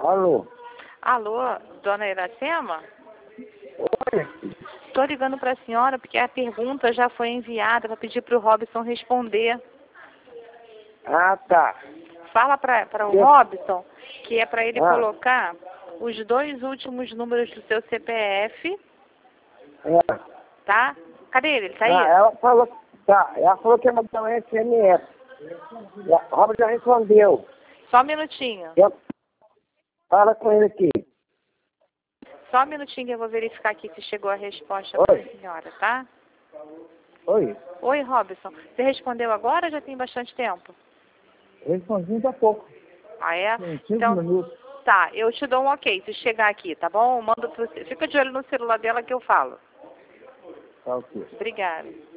Alô? Alô, dona Iracema? Oi? Estou ligando para a senhora porque a pergunta já foi enviada para pedir para o Robson responder. Ah, tá. Fala para o Robson que é para ele Ah. colocar os 2 últimos números do seu CPF, É. tá? Cadê ele? Ele tá aí? Ela falou, tá, ela falou que ia mandar um SMS. A Robert já respondeu. Só um minutinho. Fala com ele aqui. Só um minutinho que eu vou verificar aqui se chegou a resposta para a senhora, tá? Oi? Oi, Robson. Você respondeu agora ou já tem bastante tempo? Eu respondi ainda há pouco. Ah, é? Em 5 Então, minutos. tá, eu te dou um ok se chegar aqui, tá bom? Manda pro... Fica de olho no celular dela que eu falo. Tá ok. Obrigada.